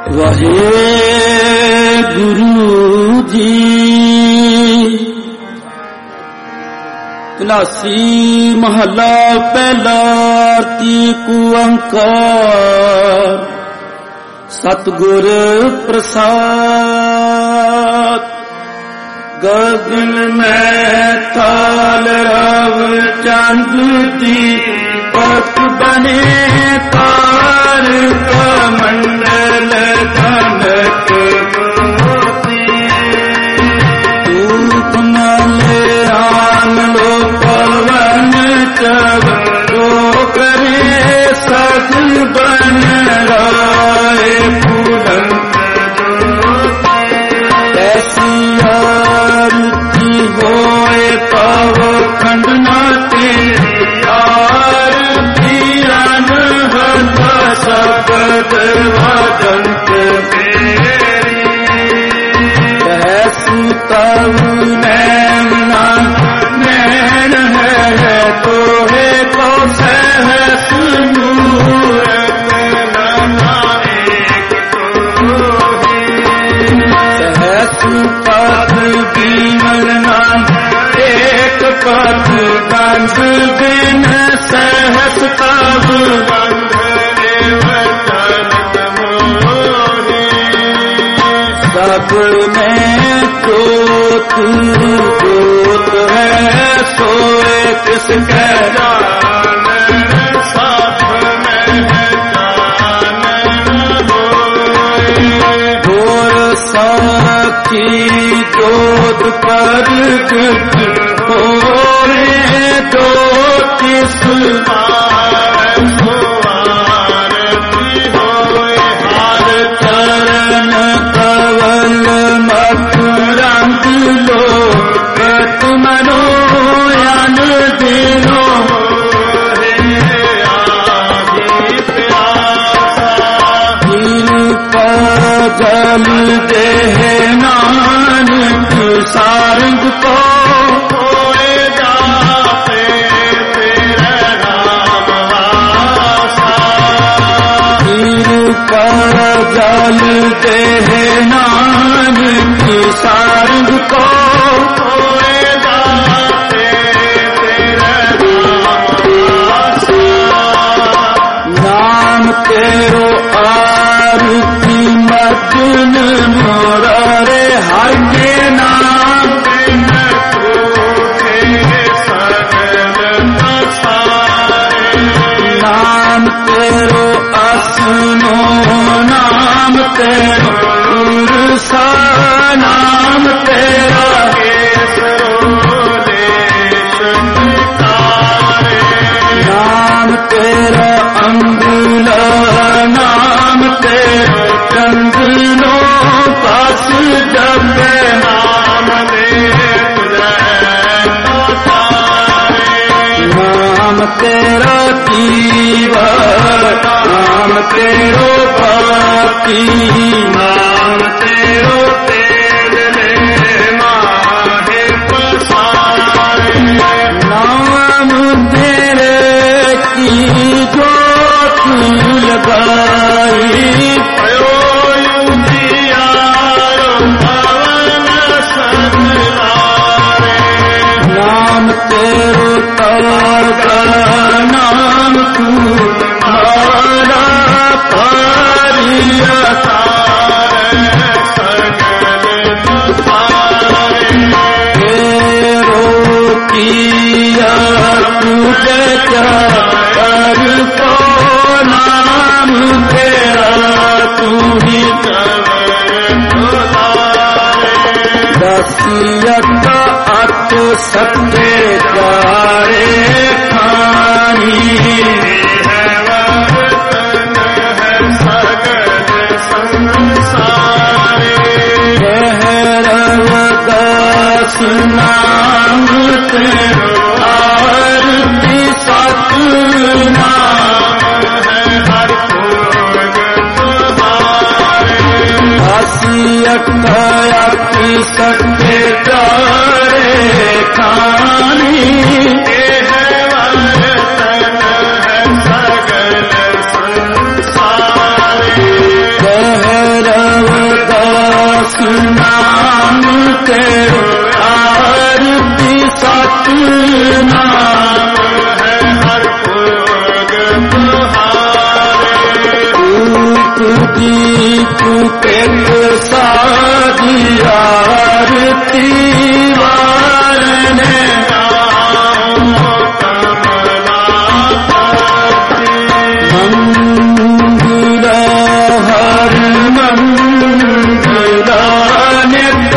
ਵਾਹਿਗੁਰੂ ਜੀ। ਤਲਾਸੀ ਮਹੱਲਾ ਪਹਿਲਾ। ਆਰਤੀ ਓੰਕਾਰ ਸਤਿਗੁਰ ਪ੍ਰਸਾਦ। ਗਗਨ ਮੈਂ ਤਾਲ ਰਵ ਚੰਦ ਦੀਪਕ ਬਨੇ ਤਾਰ ਕਮੰਡਲ ਧਨਕ ਮੋਤੀ। ਧੂਪ ਮਲਿਆਨ ਲੋ ਪਵਨ ਚਵ ਲੋ ਕਰੇ ਸਗਲ ਬਨ ਰਾਏ ਫੂਲਨ ਐਸੀ ਆਰਤੀ ਹੋਏ ਪਵ ਖੰਡਨਾ ਤੇ ਆਰਤੀ ਅਨਹਦ ਸਬਦ ਵਾਜੰਤ ਮੇਰੀ। ਐਸੀ ਤਵ ਨੈਣਾ ਨੈਣ ਹੈ ਤੋਹੇ ਕੋ ਸਹਸ ਮੂਰਤ ਨਾਇਕ ਤੋਹੇ। ਸਹਸ ਪਦ ਬਿਮਲ ਨਾਮ ਏਕ ਪਦ ਗੰਧ ਬਿਨ ਸਹਸ ਤਬ ਬੰਧਨੇ ਵਚਨ ਮੋਹੇ। ਸਭ ਮੈਂ ਜੋਤ ਜੋਤ ਹੈ ਸੋਏ ਤਿਸ ਕੈ ਜਾਣਨ। ਸਭ ਮੈਂ ਜਾਣਨ ਹੋਏ। ਹੋਰ ਸਾਖੀ ਜੋਤ ਪ੍ਰਗਟ ਹੋਏ ਜੋ ਤਿਸ ਪਾਰ ਸੁਆਰਤੀ ਹੋਏ। ਹਰ ਚਰਨ ਕਵਲ ਮਤ ਰੰਗ ਲੋ ਕਤ ਮਨੋ ਅਨ ਦਿਨੋ ਹੋਏ ਆਦਿ ਪਿਆਸਾ। ਦਿਲ ਜਲ ਦੇਹ ਨਾਨਕ ਸਾਰੰਗ ਕੋ ਹੋਏ ਜਾਪੇ ਤੇਰੇ ਨਾਮ ਵਾਸਾ। ਦਿਲ ਜਲ ਦੇਹ ਨਾਨਕ ਸਾਰੰਗ ਕੋ ਹੋਏ ਜਾਪੇ ਤੇਰੇ ਨਾਮ ਵਾਸਾ। ਨਾਮ ਤੇਰੋ ਆਰਤੀ ਮਜਨ ਮੁਰਾਰੇ ਹਾਗੇ ਨਾਮ ਬਿਨ ਟੂਟੇ ਸਗਲ ਪਸਾਰੇ। ਨਾਮ ਤੇਰੋ ਅਸਨੋ ਨਾਮ ਤੇਰੋ ਉਰਸਾ। ਨਾਮ ਤੇਰਾ ਕੇਸਰੋ ਦੇਸ਼ ਨਿਤਾਰੇ। ਨਾਮ ਤੇਰਾ ਅੰਗੁਲਾ ਨਾਮ ਤੇਰਾ ਚੰਦਨੋ ਪਾਸ ਜਪੇ। ਨਾਮ ਦੇ ਤੁਝੈ ਪਸਾਰੇ। ਨਾਮ ਤੇਰਾ ਦੀਵਾ ਨਾਮ ਤੇਰੋ ਪਾਤੀ। ਨਾਮ ਤੇਰੋ ਤੇਜ ਨੇ ਮਾਹੇ ਪਸਾਰੇ। ਨਾਮ ਤੇਰੇ ਕੀ ਜੋਤ ਲਗਾਈ। ਪਇਓ ਉਜਿਆਰੋ ਪਵਨ ਸਗਲਾਰੇ। ਨਾਮ ਤੇਰੋ ਤਾਰਾ ਨਾਮ ਤੂੰ ਮਾਰਾ ਪਾਰੀਆ ਤਾਰੇ ਸਗਲ ਪਸਾਰੇ। ਤੇਰੋ ਕੀਆ ਤੁਝੇ ਚਾਰ ਕੋ ਨਾਮ ਤੇਰਾ एक साधी आरती वारने मंगला हर मंगला नित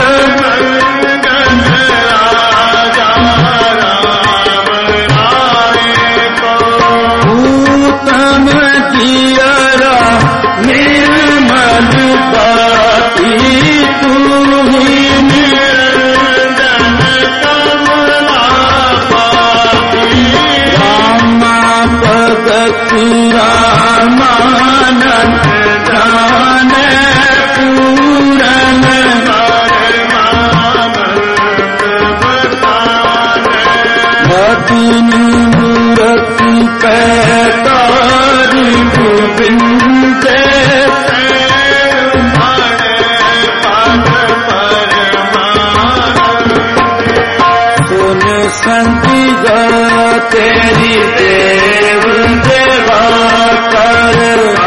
भूतम दियरा निर्मल बाती तू ही निर्जन कमला पाती रामा भगत रामानंद जाने पूरन भक्तिनी मूर्ति पैतारी गोविंद सुन संतिगा तेरी देव देवा कर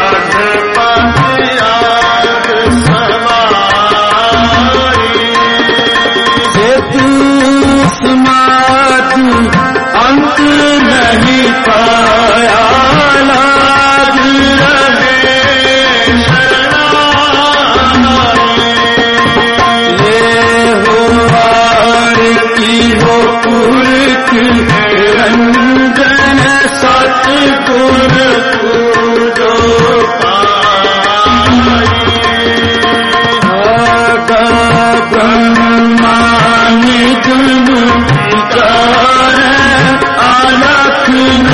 से तू समाधि अंत नहीं पाया लाज रहे ये हो हार की हो पुरख रंजन सतगुर पूजो ब्रह्मानि गुण विचार अलख न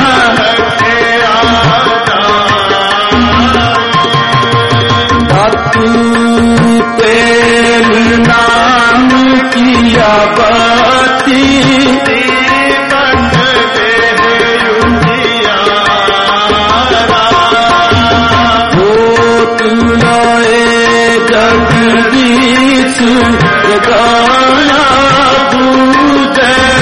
तेल नाम किया बाती तुलाए जगदीश जगाया दूध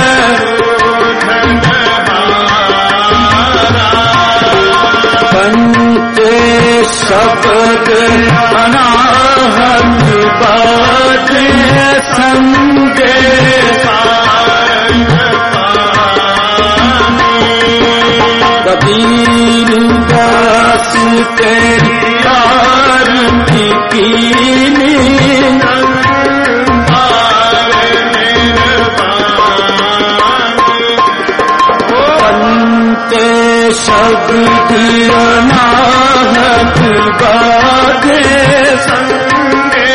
पंचे शब्द अनाहत बाजे संगे कबीर दास तेरी आरती कीनी पंते शब्द अनाहत बाजे संगे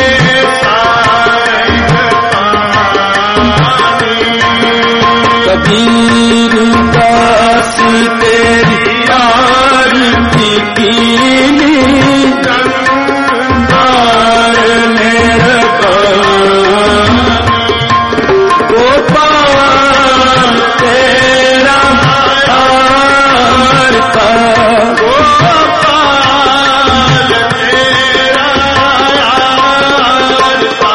कबीर दास तेरी आरती कीनी गंगार मेरे गोपाल तेरा हार का गोपाल तेरा हार का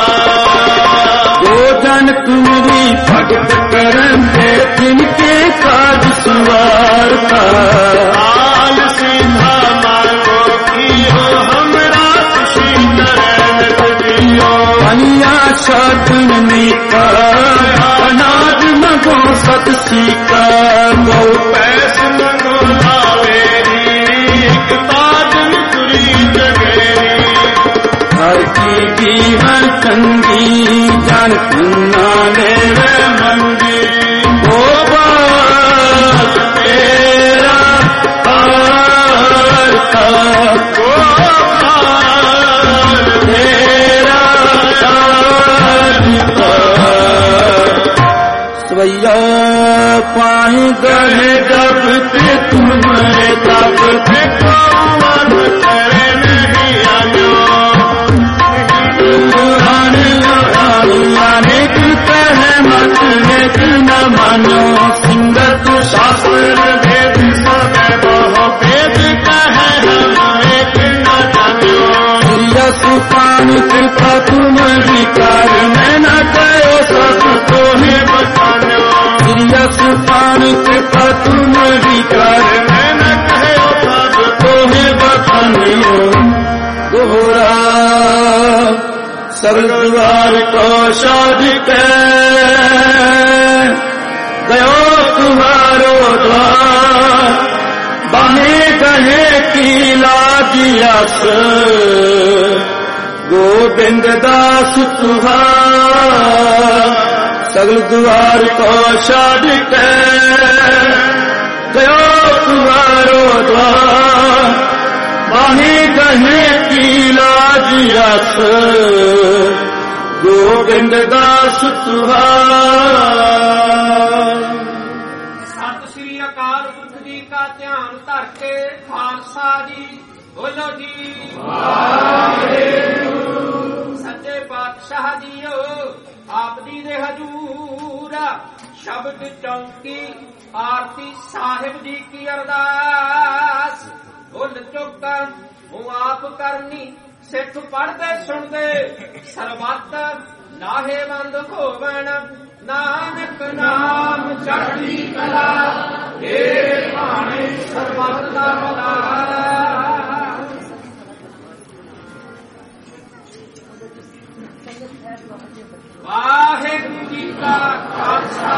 गोजन तुम्हारी भगत करन दे जिनके काज सुवार का आल सीधा मारो कियो हमरा खुशी नरन दियो अनिया शादन मीका अनाज मगो सत सीका गो पैस मगो भावेरी एक ताजन तुरी जगेरी हर की हर चंगी जान सुना लेवे मंगी ओ बात तेरा हार का गोपाल तेरा हार का स्वैया पाई गए जब ते तुम्हारे तब ते कौन करे नहीं आयो अनेक कह सगल द्वार को साध के गयो तुम्हारो द्वार बाहे कहे की लाजियस गोविंद दास तुहार सगल द्वार को साध के गयो तुम्हारो द्वार बाहे कहे की लाजियस गोविंद दास तुहार। सत श्री अकाल पुरख जी का ध्यान धर के खालसा जी बोलो जी सच्चे पातशाह जीओ आप जी दे हजूर शब्द चौकी आरती साहिब जी की अरदास भुल चुक हूँ आप करनी सिख पढ़ते सुनते सरबत लाहेवंद होवन नानक नाम चढ़ती कला हे भाणे सरबत दा भला। वाहिगुरू जी का खालसा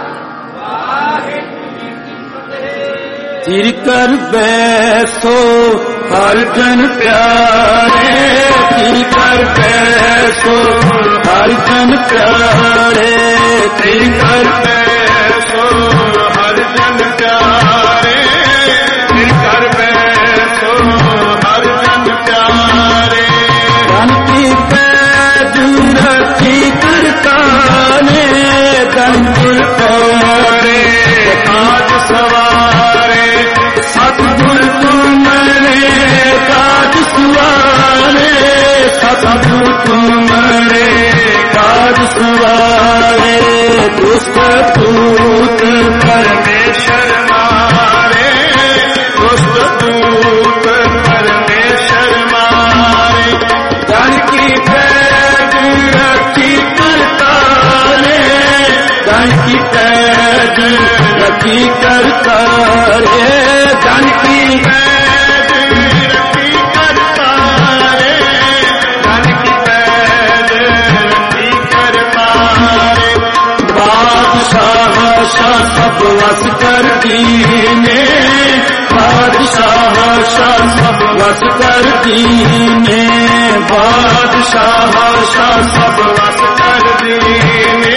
वाहिगुरू जी की फतेह। चिर कर बैसो हर जन प्यारे चिर कर बैसो हर जन प्यारे चिर कर बैसो हर जन प्यारे चिर कर बैसो हर जन प्यारे धन की पैद रखी करताने धन गुरतारे आज सवारे सतगुर तुमरे काज सुवारे सतगुर तुमरे काज सुवारे दुष्ट दूत परमेश्वर मारे दुष्ट दूत परमेश्वर मारे धन की पैद रखी करतारे धन की पैद रखी करतारे धन की पैद रखी करतारे धन की पैद रखी करतारे बादशाह शाह सब वस कर दीने बादशाह शाह सब वस कर दीने बादशाह शाह सब वस कर दीने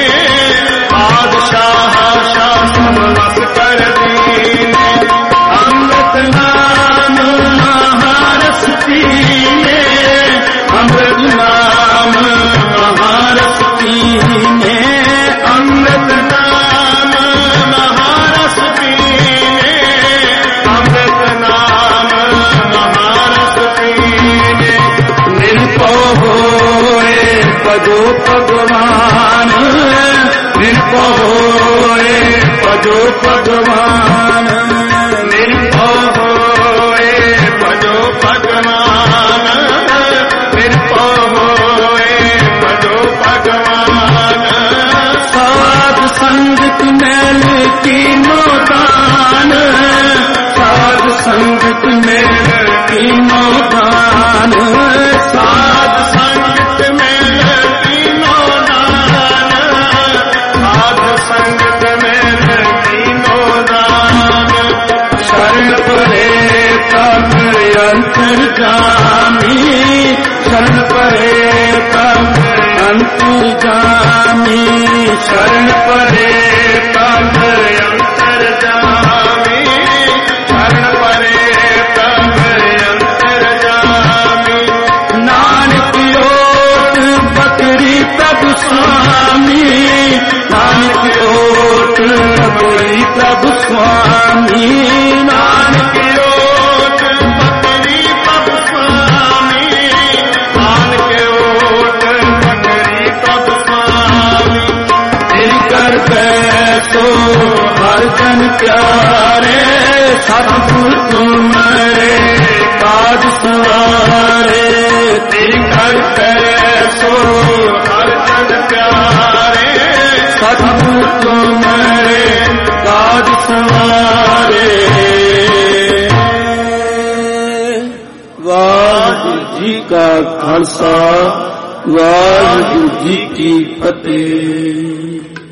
बादशाह शाह सब वस कर दीने अमृत नाम महारस पीने अमृत नाम महारस पीने अमृत नाम महारस पीने अमृत नाम महारस पीने निर्भो होए पदो भगवान निर्भो होए पदो भगवान निर्भो होए पदो भगवान निर्भो होए पदो भगवान साध संगत मेल की नोदान साध संगत मेल की नोदान साध संगत मेल की नोदान साध संगत मेल की नोदान शरण परे तब अंतर्गामी शरण परे तब अंतर्गामी शरण परे तब अंतर्गामी शरण परे तब अंतर्गामी नानक ओट पकड़ी तब स्वामी नानक ओट पकड़ी तब स्वामी नानक ओट पकड़ी तब स्वामी नानक ओट पकड़ी तब स्वामी दिल कर बैसो हर जन प्यारे सतगुर तुमरे काज सवारे दिल कर बैसो हर जन प्यारे सतगुर तुमरे काज सवारे। वाहिगुरू जी का खालसा ਵਾਹਿਗੁਰੂ ਜੀ ਕੀ ਫਤਿਹ।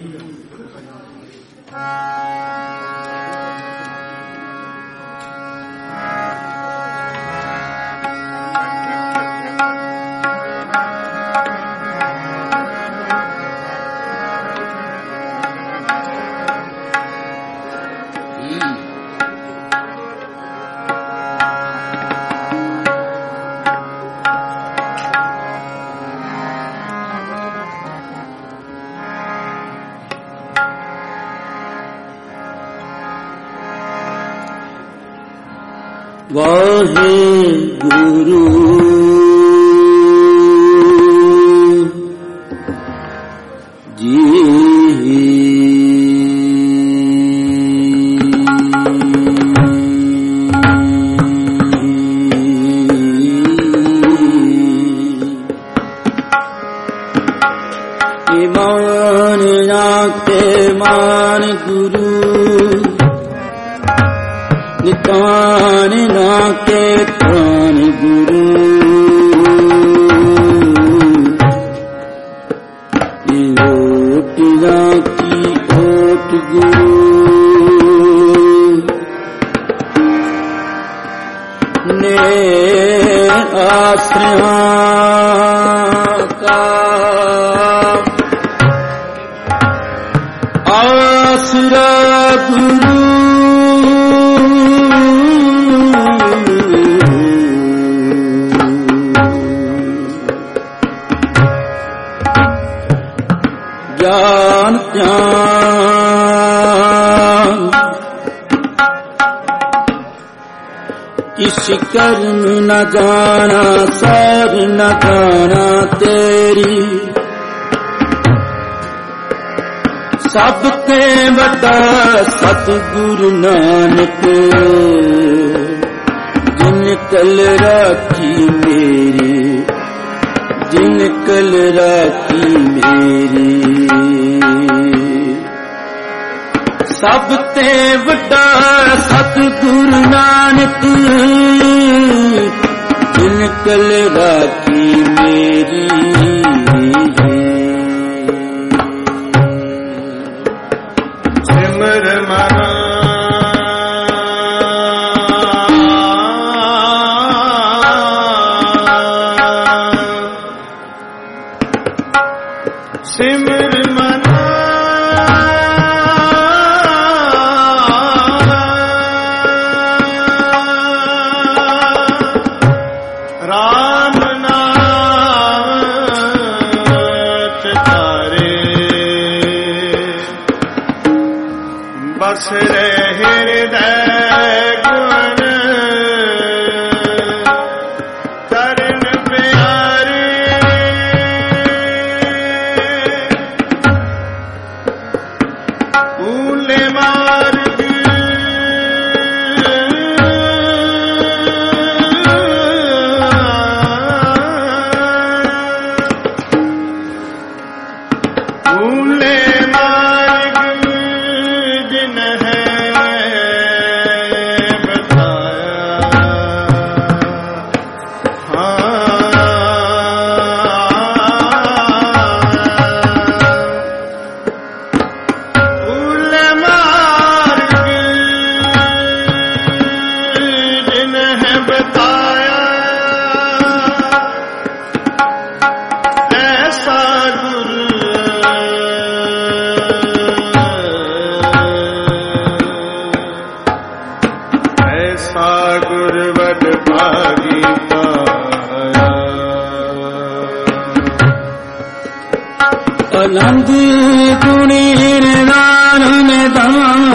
ਵਾਹਿਗੁਰੂ ਜੀ ਇਮਾਨ ਨਾਤੇ ਮਾਨ ਗੁਰੂ ਨਿਤਾਨ ਨਾ ਕੇ ਪ੍ਰਾਨ ਗੁਰੂ ਓਟ ਨਾ ਕੀ ਓਟ ਗੁਰੂ ਨੇ ਆਸਰਿਆਂ ਕਾ ਆਸਰਾ ਗੁਰੂ ਗਿਆਨ ਧਿਆਨ ਕਿਸ ਕਰਮ ਨ ਜਾਣਾ ਸਾਰ ਨ ਜਾਣਾ ਤੇਰੀ ਸਭ ਤੇ ਵੱਡਾ ਸਤਿਗੁਰੂ ਨਾਨਕ ਜਿਨ ਕਲ ਰਾਖੀ ਮੇਰੀ ਜਿਨ ਕਲ ਰਾਖੀ ਮੇਰੀ ਸਭ ਤੇ ਵੱਡਾ ਸਤਿਗੁਰੂ ਨਾਨਕ ਜਿਨ ਕਲ ਰਾਖੀ ਮੇਰੀ ਸਿਮਰ ਮਨਾ ਸਿਮਰ ਮਨਾ ਰਾਮ ਨਾਮ ਚਿਤਾਰੇ ਬਸ ਰਹੇ ਹਿਰਦੈ ਗੁਣ ਕਰਨ ਪਿਆਰੇ ਭੂਲੇ ਮਾਰਗ ਭੂਲੇ ਮਾਰਗ ਜਿਨ ਹੈ ਗੁਰਵਡ ਭਾਗੀ ਪਾਇਆ ਆਨੰਦ ਗੁਣੀ ਨਾਨ ਨਿਦਾਨ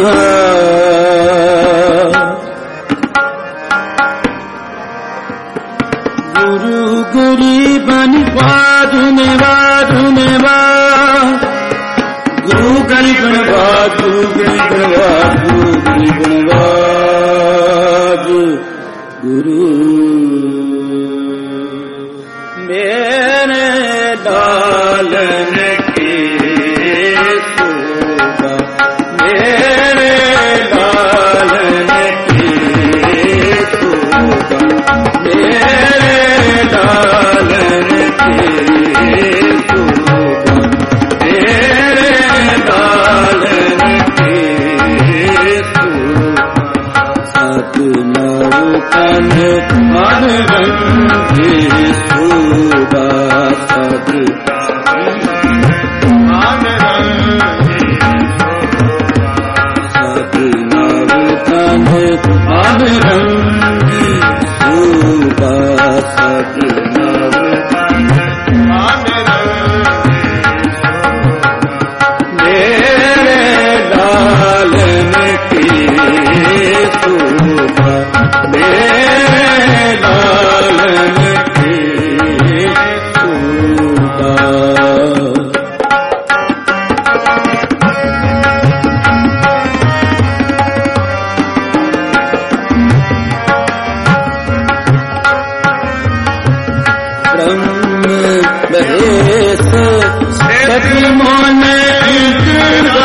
ਗੁਰੂ ਗਰੀਬਨ ਬਾਦੁਨੇ ਬਾਦੁਨੇ ਬਾ ਗੁਰੂ ਗਰੀਬਨ ਬਾਦੁ ਗਰੀਬਨ ਬਾਦੁ ਗਰੀਬਨ ਬਾਦੁ ਗੁਰੂ ਮੇਰੇ ਲਾਲਨ ਕੇ ਸੋਗਾ ਮੇਰੇ ਲਾਲਨ ਕੇ ਸੋਗਾ ਮੇਰੇ ਲਾਲਨ ਕੇ तन मन रंगी शोभा सद मन रंगी सद नव तन मन रंगी शोभा सद नव मन रंगी मेरे लालन की शोभा मेरे लालन की शोभा ब्रह्म महेश सती मन इंद्रा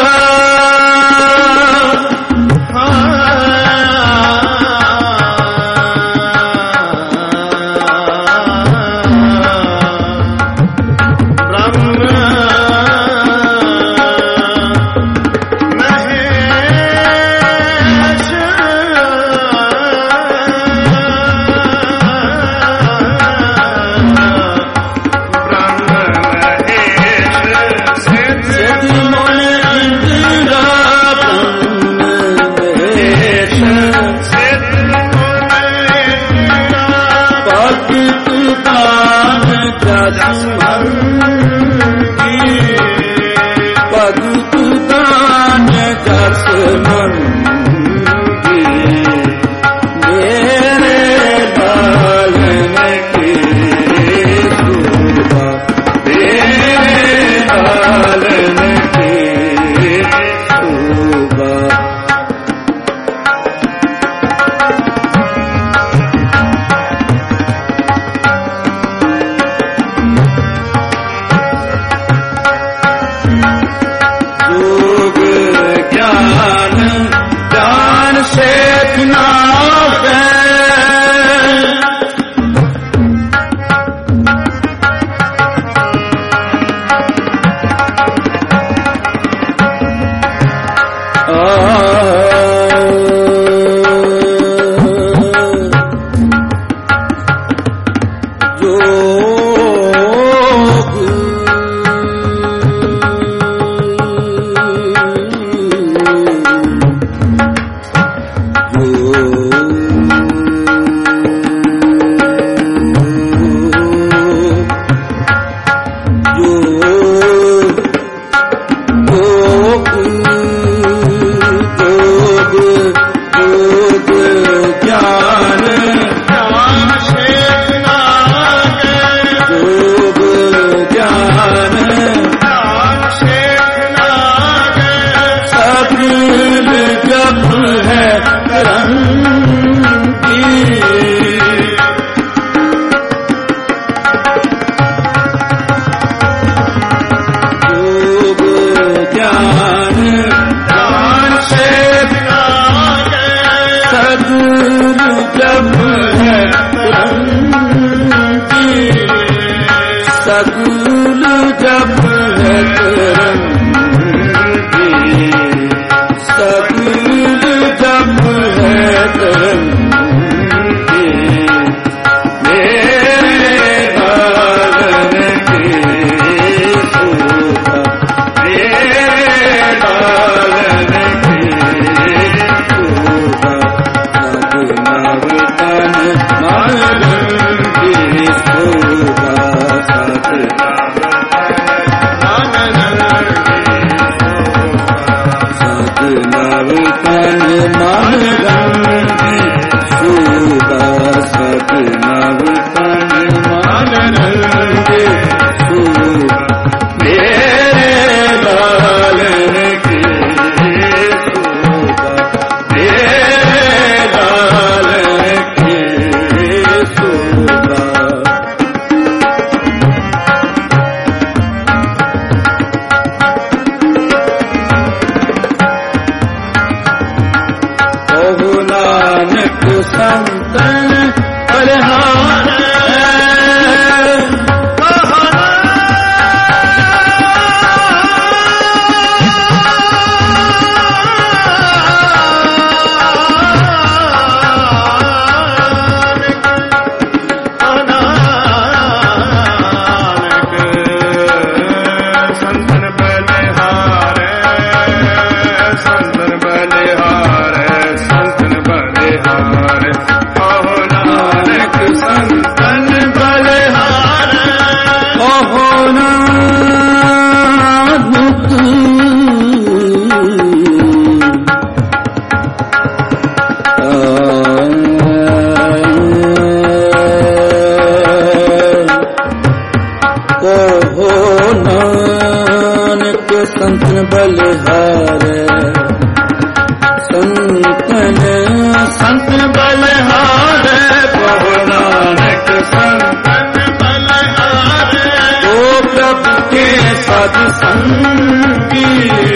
संगी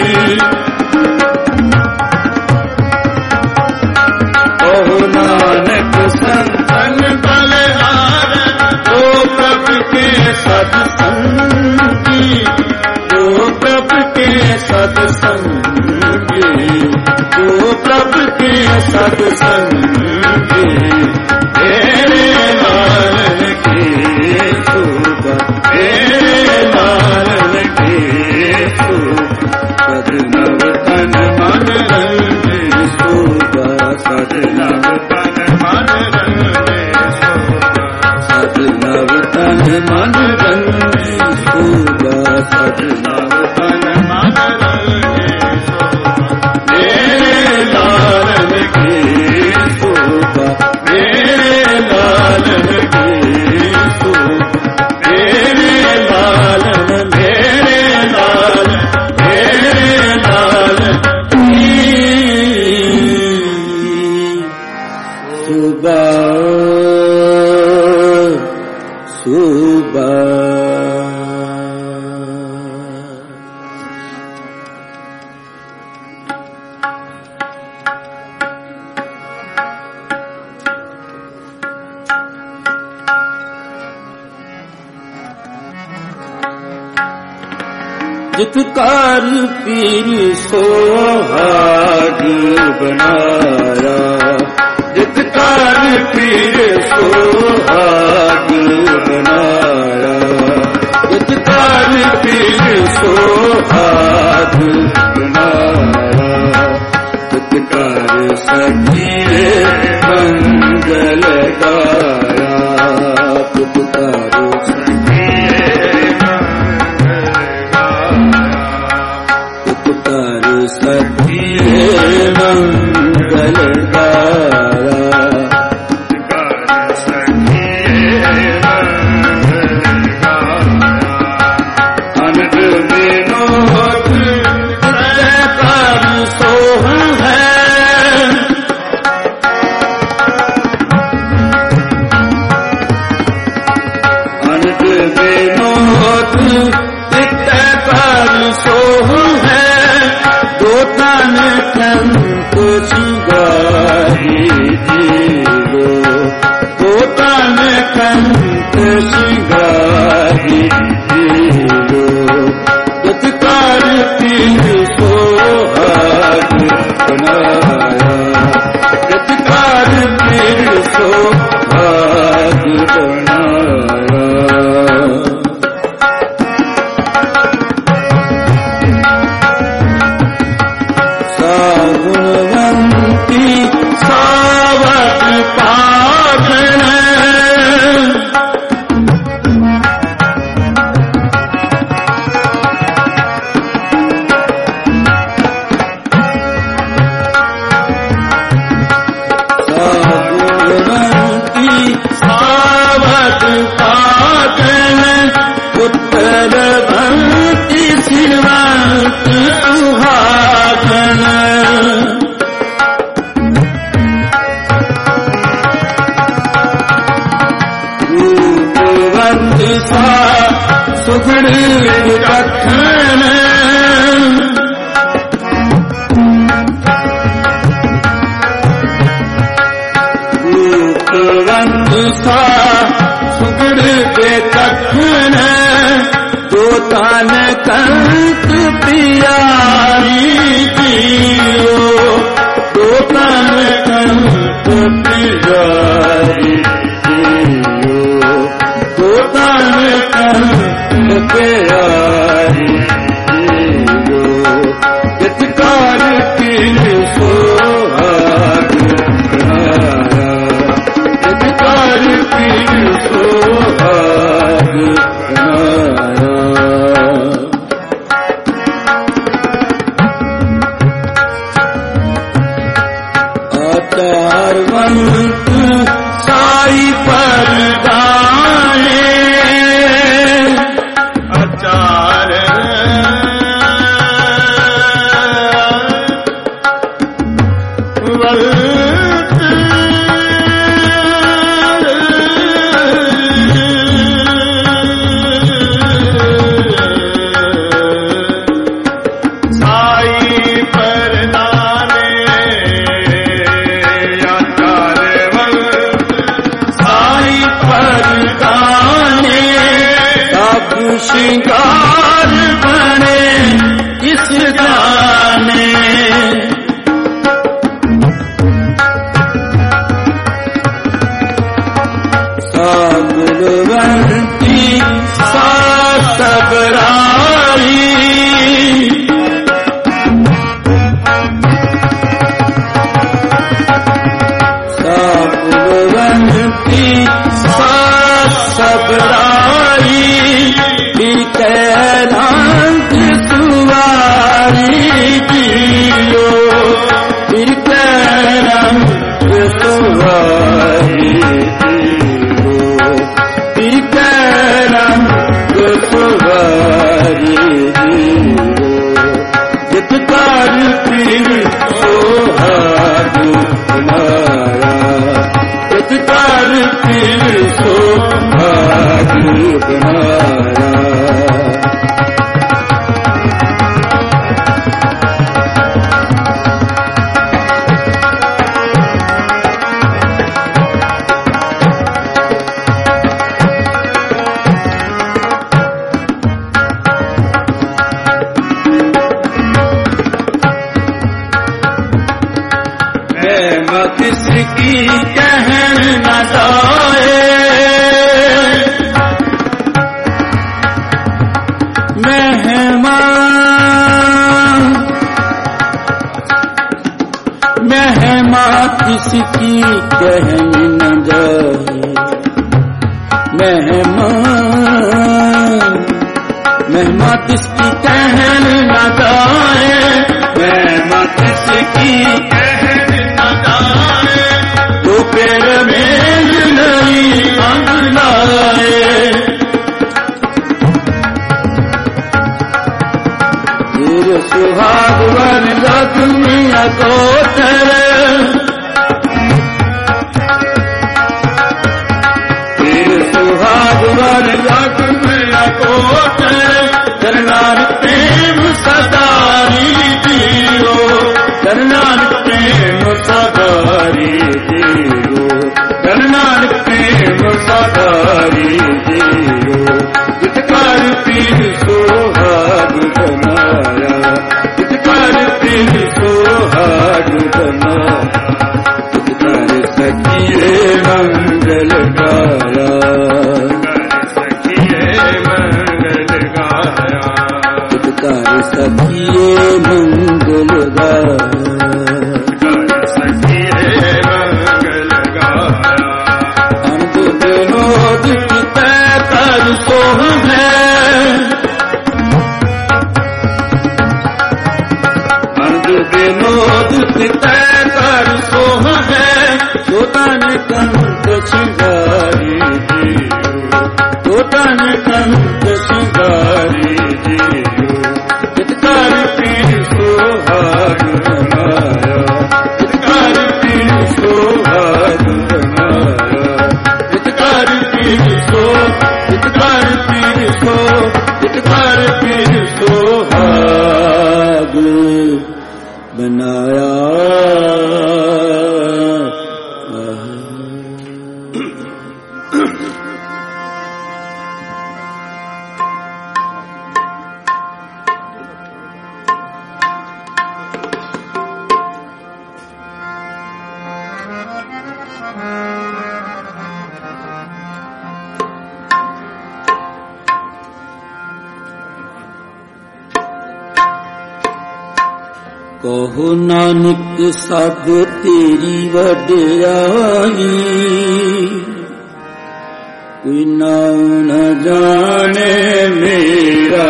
कहो नानक संतन बलिहार ओ प्रभु के सत्संगी ओ प्रभु के सत्संगी ओ प्रभु के सत्संगी तेरे लालन की शोभा तेरे लालन की शोभा सदनव तन मन रंगे शोभा सदनव तन मन रंगे शोभा सदनव तन मन रंगे शोभा सदनव तन मन रंगे शोभा मेरे लालन की शोभा मेरे लालन की शोभा मेरे लालन मेरे लालन मेरे लालन की शोभा शोभा। जित कार पीर सोहाग बनाया जित कार पीर सोहाग बनाया जित कार पीर सोहाग बनाया जित कार सखीरे मंगल गाया जित कार सखीरे मंगल गाया अनग विनोद कर सोह है अनग विनोद कर सोह है दो तन कंत सिंगारी जीरो दो तन कंत सिंगारी जीरो जतकार पीर सोहाग बनाया जतकार पीर सोहाग बनाया गुणवंती सावक पागण गुणवंती सावक पागण उत्तरवंती सिलवंत सुहागण सुगुण रखन रूपवंत सा सुगुण बेतखन दो तान कंत पियारी दियो दो तान कंत पियारी दियो दो तान प्यारी जतकार पीर सोहाग बनाया जतकार पीर सोहाग बनाया आचारवंत साई पर गाए श्रृंगार बने किस जाने। सागरवंती सबराई सागरवंती सबराई रंग सुवारी जियो फिर रंग सुवारी जियो फिर रंग सुवारी जियो जित कर फिर सोहाग बनाया जित कर फिर सोहाग बनाया। किसकी कहन न जाए मेहमा किसकी कहन न जाए मेहमा किसकी कहन न जाए मेहमा किसकी कहन न जाए तो पेड़ में नहीं अंगलाए फिर सुहाग वन लक्ष्मिया को फिर सुहाग वन लक्ष्मिया को करनार प्रेम सदारी जियो करनार प्रेम सदारी जियो करनार प्रेम सदारी जियो इतकार पीर सोहाग बनाया इतकार पीर सोहाग बनाया इतकार सखिए मंगल गाया सखिए मंगल गाया इतकार सखिए मंगल गाया विनोद तय कर सोह है तोतन कंत सिंगारी जियो तोतन कंत सिंगारी जियो इतकार पीर सोहाग बनाया इतकार पीर सोहाग बनाया इतकार पीर सो इतकार पीर सो इतकार पीर सोहाग बनाया। कहो नानक सब तेरी वड्याई कोई नाम न जाने मेरा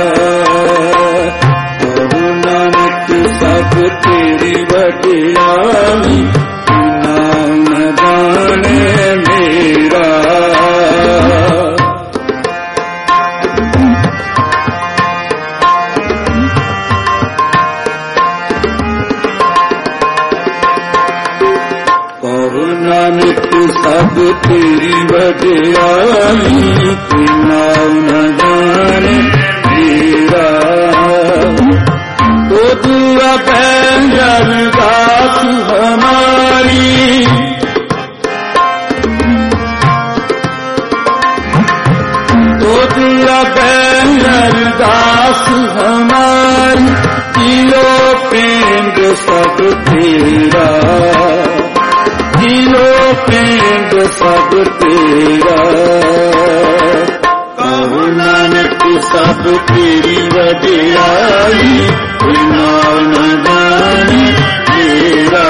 कहो नानक सब तेरी वड्याई कोई नाम न जाने मेरा नानक सब तेरी वड्याई कोई नाम न जाने मेरा तो तू अबैंजन दास हमारी तो तू अबैंजन अरदास हमारी जियो पेंड सब तेरा, जियो पेंड सब तेरा। कहो नानक सब तेरी वडियाई, कोई नाम न जाने तेरा।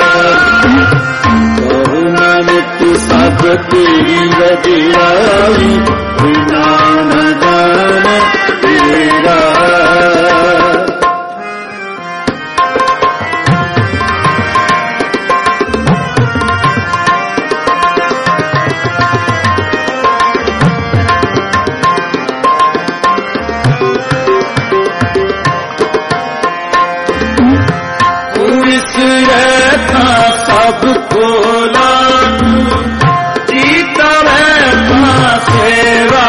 कहो नानक सब तेरी वडियाई, कोई नाम न जाने तेरा। सबको लागू जीता रहता सेवा,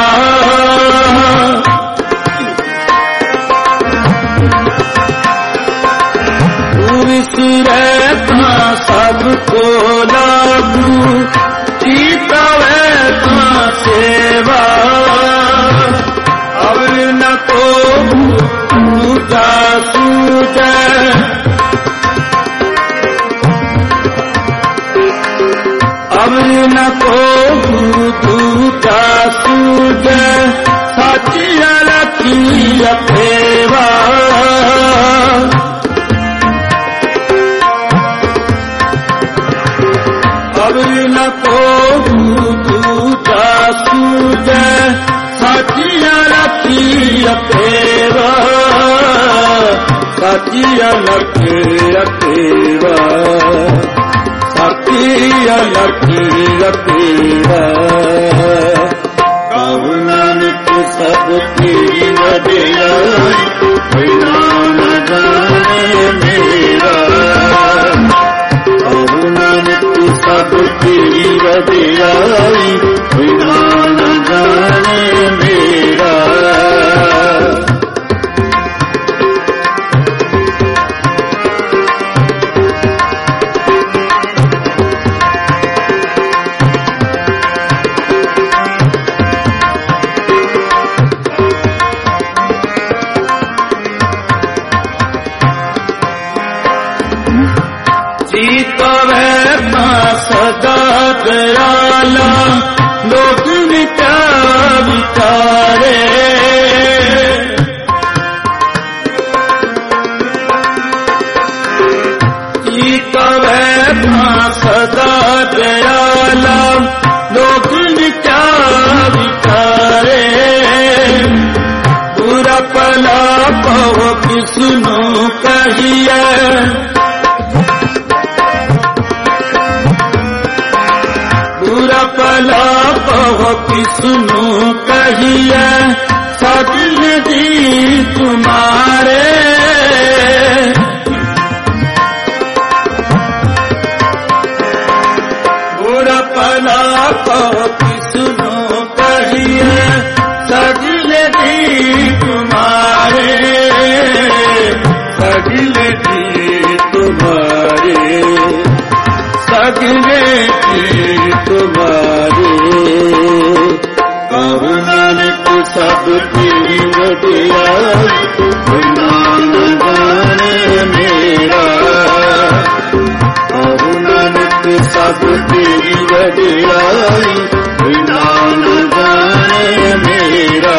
रहता सबको लागू जीता रहता सेवा। और न तो पूजा सूझे, न को दूजा सूझ, साचिया रखी अपेवा। अब न को दूजा सूझ, साचिया रखी अपेवा, साचिया रखी अपेवा, साचिया रखी अपेवा। कहो नानक सब तेरी वडियाई, कोई नाम न जाने मेरा। कहो नानक सब तेरी वडियाई, कोई नाम न जाने मेरा। सदा दयाला लोग विचारे, सदा दयाला लोग विचारे। बुरा पला कहो किसनो कहिए, पला कहो किसनु कहिए, सदिन दी तुम्हारे। बुरा पला कहो किसनु कहिए, सदिन दी तुम्हारे, सदिन दी तुम्हारे, सगले की तुम्हारे। कहो नानक सब तेरी वडियाई, कोई नाम न जाने मेरा। कहो नानक सब तेरी वडियाई, कोई नाम न जाने मेरा।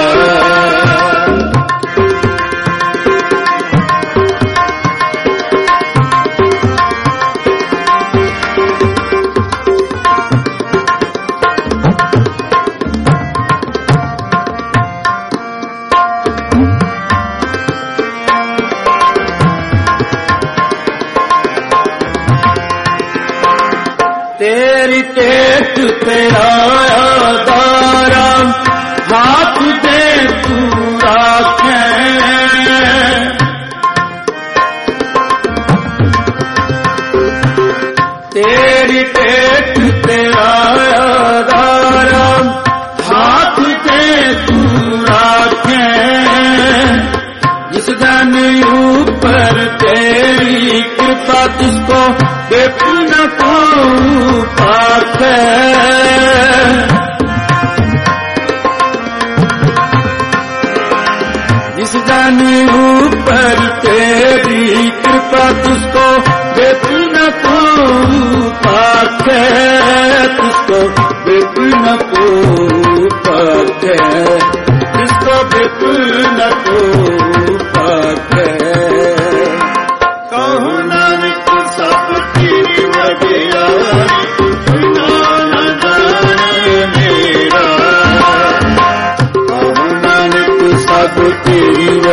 तेरी टेक तेरा दारा, हाथ दे तू राखें। तेरी टेक तेरा दारा, हाथ दे तू राखें। जिस दिन ऊपर तेरी कृपा, जिसको देखू न को पाखे।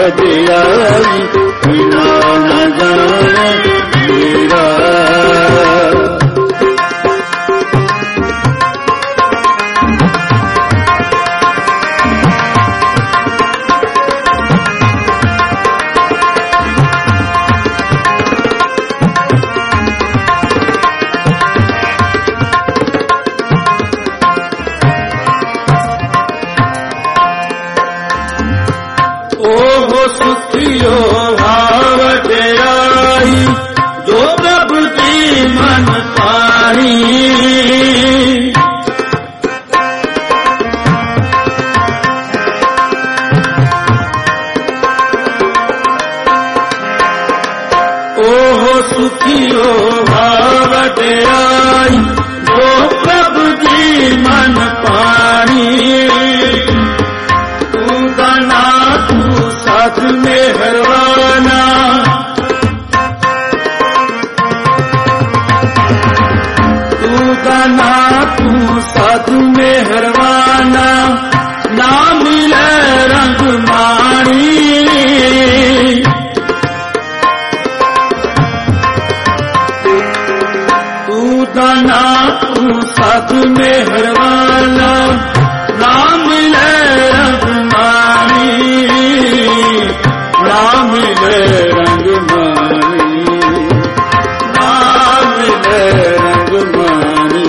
ਵਡਿਆਈ ਬਿਨਾ ਨਾ ਜਾਣੇ ਮੇਰਾ। ਸੁਖਿਓ ਵਡਿਆਈ ਜੋ ਪ੍ਰਭ ਦੀ ਮਨ ਪਾਈ। ਉਹ ਸੁਖਿਓ ਵਡਿਆਈ ਜੋ ਪ੍ਰਭ ਦੀ ਮਨ ਪਾਈ। ਤੂੰ ਦਾਨਾ ਤੂੰ ਸਾਧ ਮਿਹਰਬਾਨਾ ਤੂੰ ਦਾਨਾ ਤੂੰ ਸਾਧ ਮਿਹਰਬਾਨਾ ਨਾ ਮਿਲੇ ਰੰਗ ਮਾਣੀ। ਤੂੰ ਦਾਨਾ ਤੂੰ ਸਾਧ ਮਿਹਰਬਾਨਾ ਨਾ ਮਿਲੇ ਰੰਗ ਮਾਣੀ। ਨਾ ਮਿਲੇ ਰੰਗ ਮਾਣੀ ਨਾ ਮਿਲੇ ਰੰਗ ਮਾਣੀ।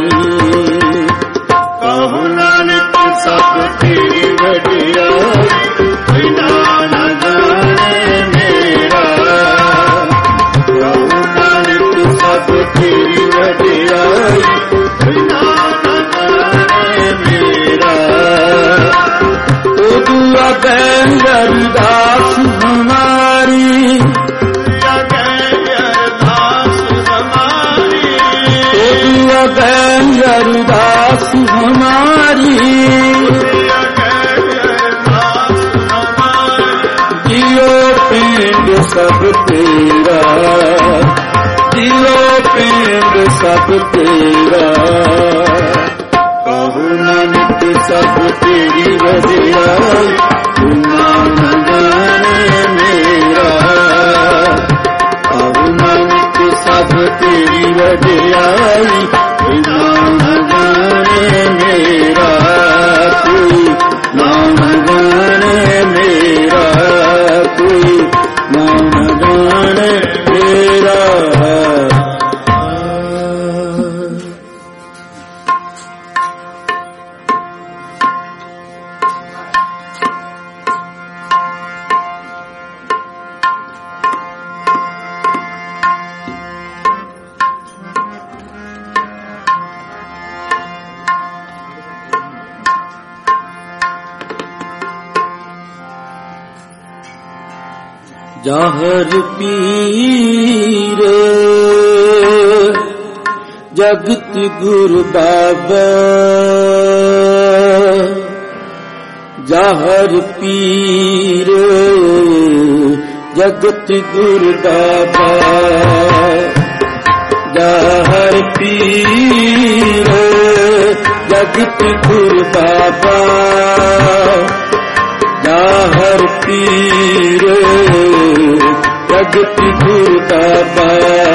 ਕਹੋ ਨਾਨਕ ਸਭ ਤੇਰੀ ਵਡਿਆਈ ਬਿਨਾ ਨਾ ਜਾਣੇ ਮੇਰਾ। ਕਹੋ ਨਾਨਕ ਸਭ ਤੇਰੀ ਵਡਿਆਈ ਬਿਨਾ ਨਾ ਜਾਣੇ ਮੇਰਾ। ਉਹ ਦੁਆ ਬੈਂਗਰਦਾਸ ਹਮਾਰੀ ਬੈਂਗਰਦਾਸ ਹਮਾਰੀ। ਜੀਓ ਪਿੰਡ ਸਭ ਤੇਰਾ ਜੀਓ ਪਿੰਡ ਸਭ ਤੇਰਾ। ਕਹੋ ਨਾਨਕ ਸਭ ਤੇਰੀ ਵਡਿਆਈ ਬਿਨਾ ਨਾ ਜਾਣੇ ਮੇਰਾ। ਕਹੋ ਨਾਨਕ ਸਭ ਤੇਰੀ ਵਡਿਆਈ ਬਿਨਾ ਨਾ ਜਾਣੇ ਮੇਰਾ। ਕੋਈ ਨਾ ਜਾਣੇ ਮੇਰਾ ਕੋਈ ਨਾ ਜਾਣੇ ਮੇਰਾ। ਜਾਹਰ ਪੀਰ ਜਗਤ ਗੁਰ ਬਾਬਾ। ਜਾਹਰ ਪੀਰ ਜਗਤ ਗੁਰ ਬਾਬਾ। ਜਾਹਰ ਪੀਰ ਜਗਤ ਗੁਰ ਬਾਬਾ। ਜਾਹਰ ਪੀਰ ਜਗਤ ਗੁਰ ਬਾਬਾ।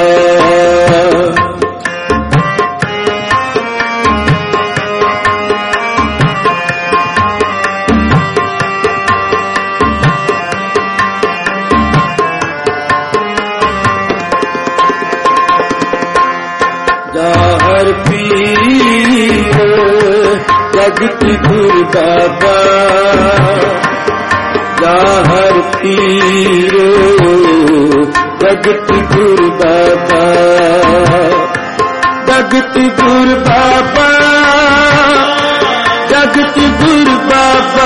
ਜਾਹਰ ਪੀਰ ਜਗਤ ਗੁਰ ਬਾਬਾ। ਜਾਹਰ ਪੀਰ ਜਗਤ ਗੁਰ ਬਾਬਾ। ਜਗਤ ਗੁਰ ਬਾਬਾ ਜਗਤ ਗੁਰ ਬਾਬਾ।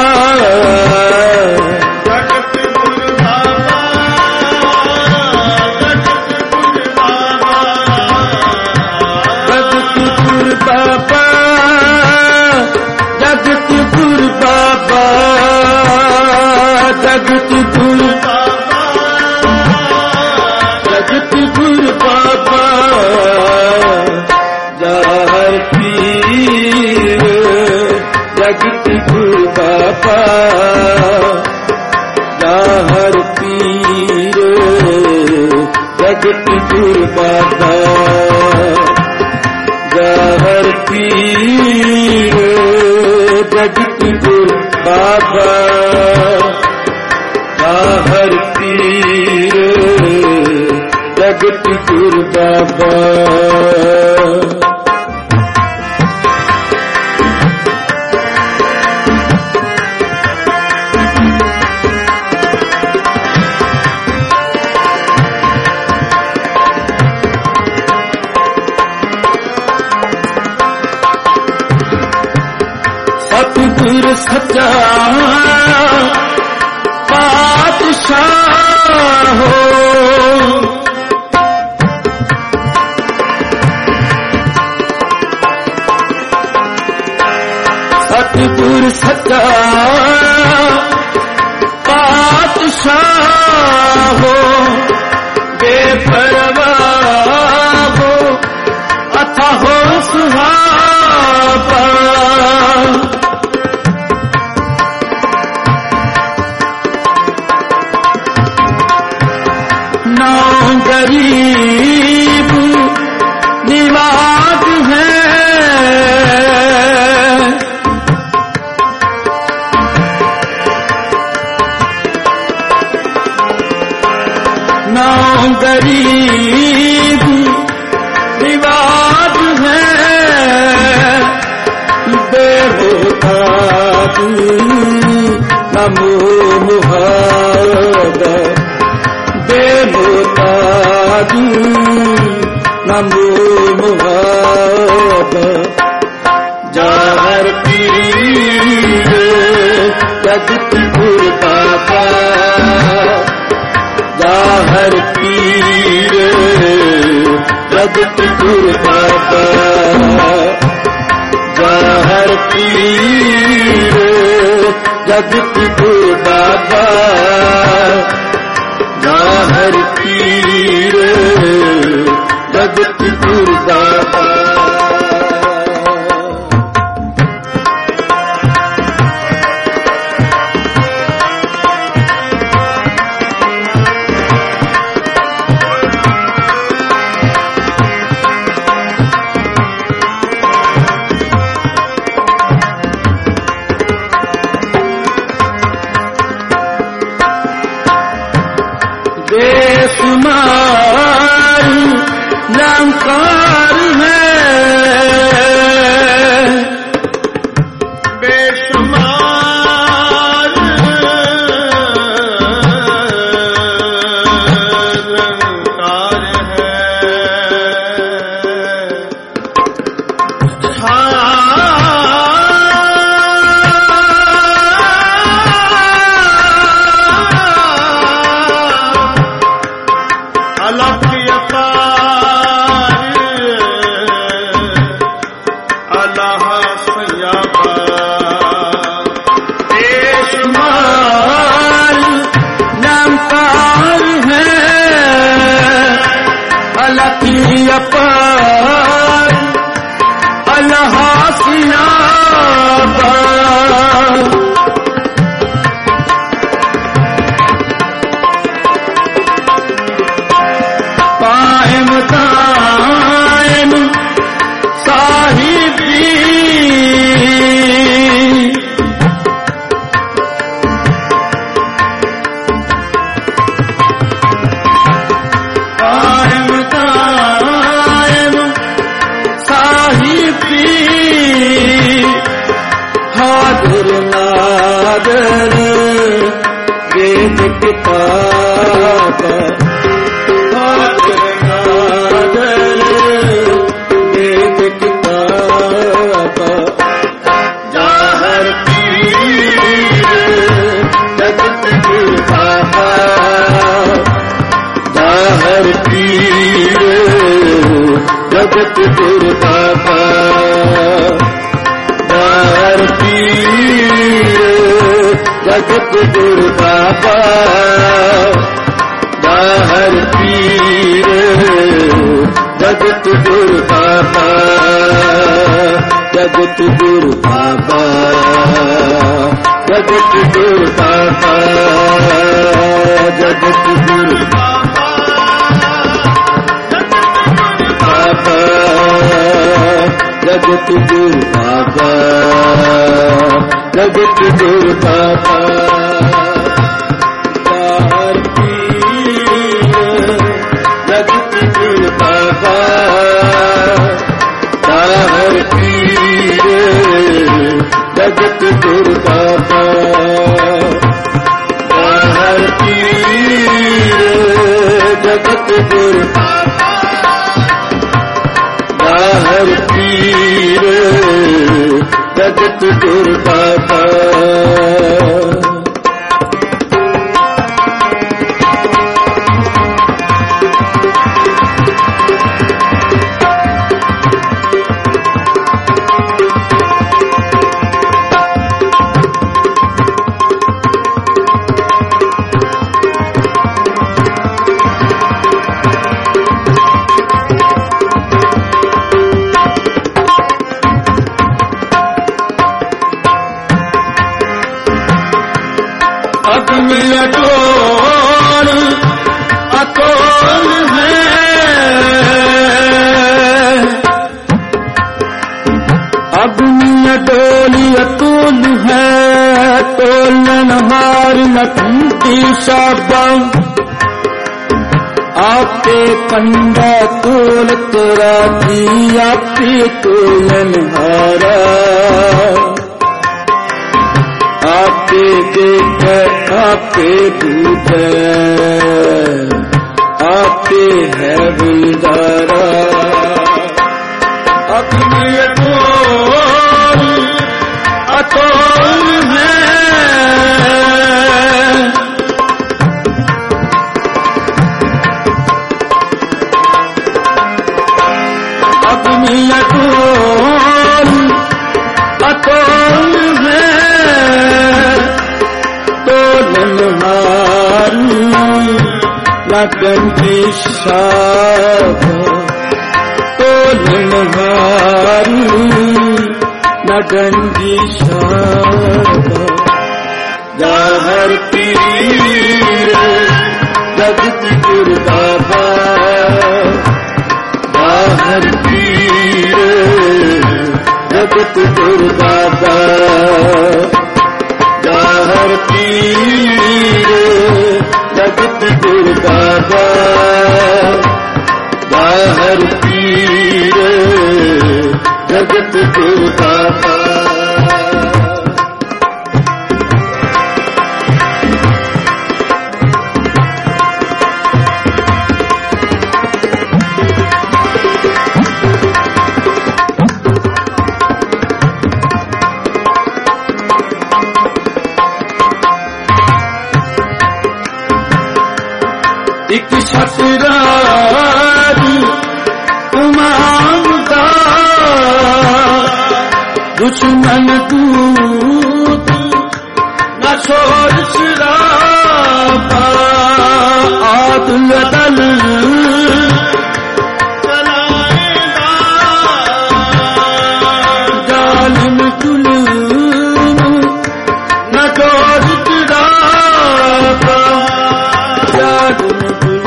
ਜਗਤ ਗੁਰ ਜਗਤ ਗੁਰ ਬਾਬਾ। ਜਾਹਰ ਪੀਰ ਜਗਤ ਗੁਰ ਬਾਬਾ। जाहर पीर जगत गुरु बाबा जाहर पीर जगत गुरु बाबा जाहर पीर जगत गुरु बाबा सतगुर सच्चा पातशाह हो सतगुर सच्चा पातशाह हो बेपरवाह हो अथा हो सुहावा गरीब निवाज है ना गरीब निवाज है बेहोताज नमो मुहादा बेहोताज नमो मुहादा जाहर पीर जगत गुरु बाबा जाहर पीर जगत गुरु बाबा जाहर पीर जगत गुरु बाबा जाहर पीर जगत गुरु बाबा बेशुमार लंकार है बेशुमार लंकार है जगत गुरु बाबा जाहर पीर जगत गुरु बाबा जाहर पीर जगत गुरु बाबा जगत गुरु बाबा जगत गुरु बाबा जगत गुरु बाबा जगत गुरु बाबा जगत गुरु बाबा हर पीर जगत गुरु बाबा हर पीर जगत गुरु बाबा हर पीर जगत गुरु बाबा हर पीर जगत गुरु बाबा आपे पंडा तोल तोरा जी आपे तोलन हारा आपे देख आपे दूध आपे है बुलगारा अपनी अतोल है अतोल है तो नन्हारी लगन की शाबा तो नन्हारी लगन की शाबा जाहर पीर जगत गुरु बाबा हर पीर जगत गुरु बाबा हर पीर जगत गुरु बाबा हर पीर जगत गुरु बाबा एक सतरारी उमामदा दुश्मन दूत न छोड़ शराबा आदल दल जालिम जुल्म न छोड़ शराबा जालिम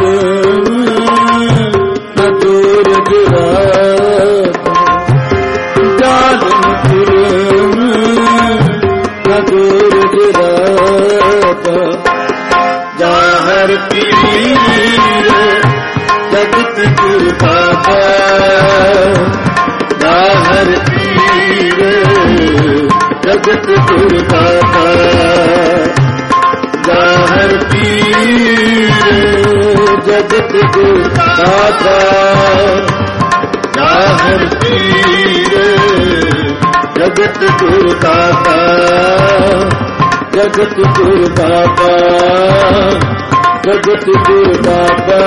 हर पीर जगत गुरु बाबा हर पीर जगत गुरु बाबा हर पीर जगत गुरु बाबा हर पीर जगत गुरु बाबा जगत गुरु बाबा जगत गुरु बाबा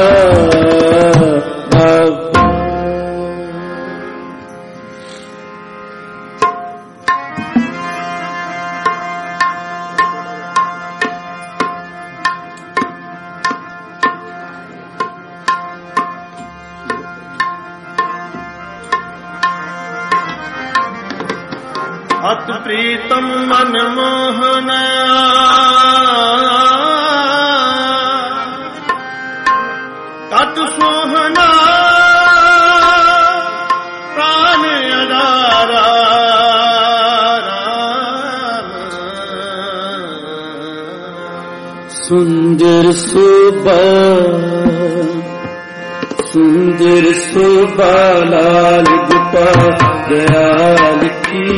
अत प्रीतम मन मोहन ਸੁੰਦਰ ਸੁਬਾ ਲਾਲ ਗੋਪਾਲ ਦਇਆਲ ਕੀ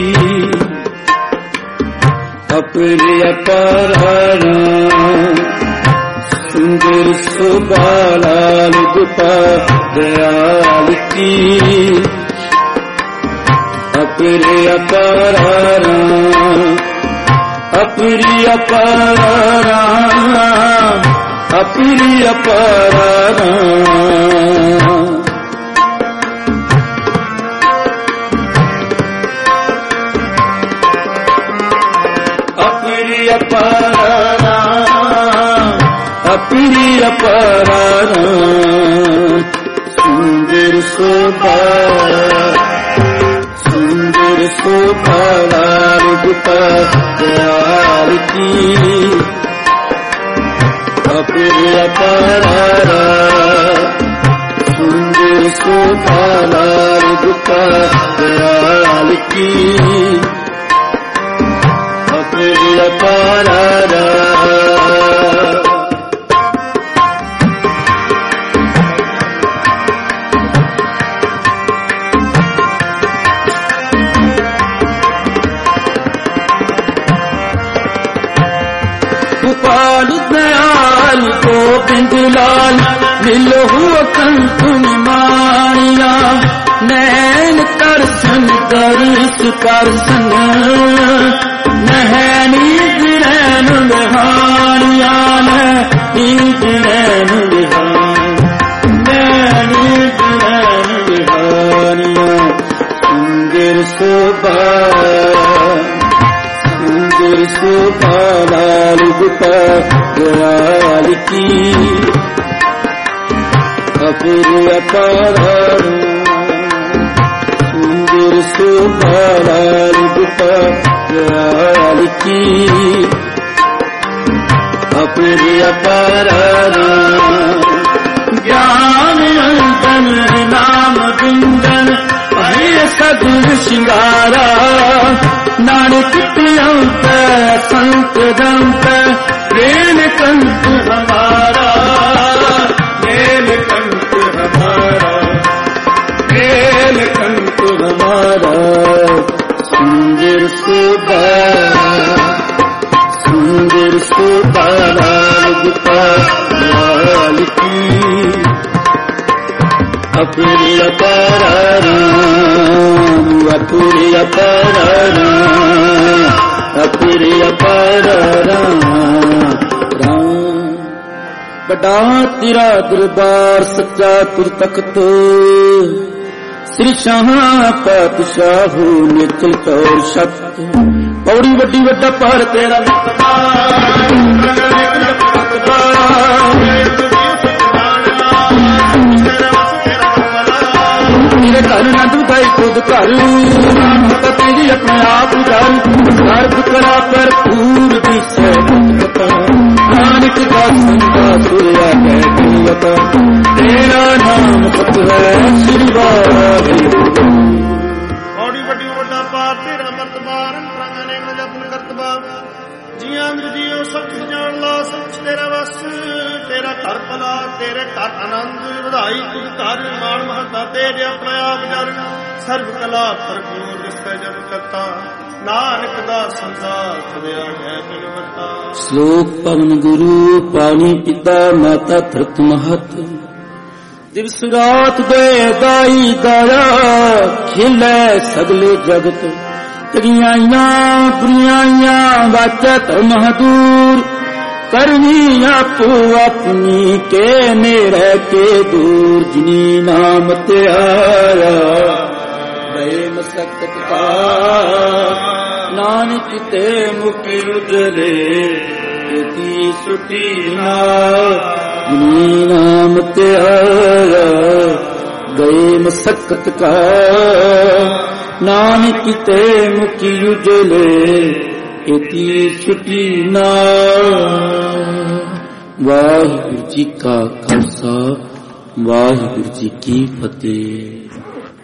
ਅਪਰਿ ਅਪਾਰਾ ਸੁੰਦਰ ਸੁਬਾ ਲਾਲ ਗੋਪਾਲ ਦਇਆਲ ਕੀ ਅਪਰਿ ਅਪਾਰਾ ਅਪਰਿ ਅਪਾਰਾ ਅਪਰਿ ਅਪਾਰਾ ਅਪਰਿ ਅਪਾਰਾ ਅਪਰਿ ਅਪਾਰਾ ਸੁੰਦਰ ਸੁਬਾ ਲਾਲ ਗੋਪਾਲ ਦਇਆਲ ਕੀ ਅਪਰਿ ਅਪਾਰਾ ਸੁੰਦਰ ਸੁਬਾ ਲਾਲ ਗੋਪਾਲ ਦਇਆਲ ਕੀ ਅਪਰਿ ਅਪਾਰਾ ਗੋਪਾਲ ਦਇਆਲ ਗੋਬਿੰਦ ਲਾਲ ਮਿਲੋ ਕੰਤ ਨਿਮਾਣਿਆ ਨੈਣ ਕਰਸਨ ਦਰਸ ਕਰਸਨ ਨਹਿਣੀ ਗਿਰੈਨ ਵਿਹਾਣਿਆ ਨਹਿਣੀ ਗਿਰੈਨ ਵਿਹਾਣਿਆ ਸੁੰਦਰ ਸੁਬਾ ਲਾਲ ਗੋਪਾਲ ਦਇਆਲ ਕੀ ਅਪਰਿ ਅਪਾਰਾ ਸੁੰਦਰ ਸੁਬਾ ਲਾਲ ਗੋਪਾਲ ਦਇਆਲ ਕੀ ਅਪਰਿ ਅਪਾਰਾ ਗਿਆਨ ਅੰਤਨ ਨਾਮ ਬਿੰਦਨ ਭਏ ਸਗੁਣ ਸ਼ਿੰਗਾਰਾ ਨਾਨਕ ਪਿਅੰਤ ਸੰਤ ਦੰਤ ਰੇਲ ਕੰਤ ਹਮਾਰਾ ਰੇਲ ਕੰਤ ਹਮਾਰਾ ਰੇਲ ਕੰਤ ਹਮਾਰਾ ਸੁੰਦਰ ਸੁਬਾ ਲਾਲ ਗੋਪਾਲ ਦਇਆਲ ਕੀ ਅਪਰਿ ਅਪਾਰਾ ਅਪਰਿ ਅਪਾਰਾ ਅਪਰਿ ਅਪਾਰਾ ਵੱਡਾ ਤੇਰਾ ਦਰਬਾਰ ਸੱਚਾ ਤੁਰ ਤਖਤ ਸ੍ਰੀ ਸ਼ਾਹ ਪਾਤਸ਼ਾਹੂ ਨਿਚਲ ਚੌਰ ਛਤ ਪੌੜੀ ਵੱਡੀ ਵੱਡਾ ਪਹਾੜ ਤੇਰਾ ਤੇਰੇ ਘਰ ਨੰਦ ਉਠਾਈ ਖੁਦ ਘਰ ਮਾਤਾ ਤੇਰੀ ਆਪਣੇ ਆਪ ਉਜਾਰ ਸਰਬ ਕਲਾ ਭਰਪੂਰ ਦਿਸੈ ਨਾਨਕ ਦਾ ਸੰਗਾ ਸੁਰਿਆ ਕਹਿ ਗੁਣਵਤਾ ਤੇਰਾ ਨਾਮ ਸਤ ਹੈ ਸ੍ਰੀ ਵਾਹਿਗੁਰੂ ਔੜੀ ਵੱਡੀ ਵੱਡਾ ਪਾਰ ਤੇਰਾ ਮਰਤਬਾਰ ਪ੍ਰਾਂਗਾਂ ਨੇ ਜਪਨ ਕਰਤਬਾ ਜੀਆਂ ਜੀਓ ਸਭ ਜਾਣ ਲਾ ਸੱਚ ਤੇਰਾ ਵਸ ਤੇਰਾ ਘਰ ਭਲਾ ਤੇਰੇ ਘਰ ਆਨੰਦ ਵਧਾਈ ਤੁਧ ਘਰ ਮਾਣ ਮਹੱਤਾ ਤੇਰੇ ਆਪਣੇ ਆਪ ਜਰ ਸਰਬ ਕਲਾ ਭਰਪੂਰ ਦਿਸੈ ਜਬ ਕਰਤਾ ਨਾਨਕ ਦਾ ਸੰਦਾ ਸਦਿਆ ਹੈ ਬਿਨਵਤਾ ਸ਼ਲੋਕ ਪਵਨ ਗੁਰੂ ਪਾਣੀ ਪਿਤਾ ਮਾਤਾ ਧਰਤ ਮਹਤ ਦਿਵਸ ਰਾਤ ਦੇ ਦਾਈ ਦਾਇਆ ਖਿਲੇ ਸਗਲੇ ਜਗਤ ਤਗੀਆਂ ਬੁਰੀਆਂ ਵਾਚਾ ਧਰਮ ਦੂਰ ਕਰਨੀ ਆਪੋ ਆਪਣੀ ਕੇ ਨੇੜੇ ਕੇ ਦੂਰ ਜਿਨੀ ਨਾਮ ਤੇ ਆਇਆ ਗਏ ਮਸਕਤ ਕਾ ਨਾਨਕ ਤੇ ਮੁਕਤੀ ਉਜਲੇ ਯਤੀ ਸੁਤੀ ਨਾ ਜਿਨੀ ਨਾਮ ਤੇ ਆਇਆ ਗਏ ਮਸਕਤ ਕਾ ਨਾਨਕ ਤੇ ਮੁਕਤੀ ਉਜਲੇ ਇਤੀ ਛੁਟੀ ਨਾ। ਵਾਹਿਗੁਰੂ ਜੀ ਕਾ ਖਾਲਸਾ ਵਾਹਿਗੁਰੂ ਜੀ ਕੀ ਫਤਿਹ।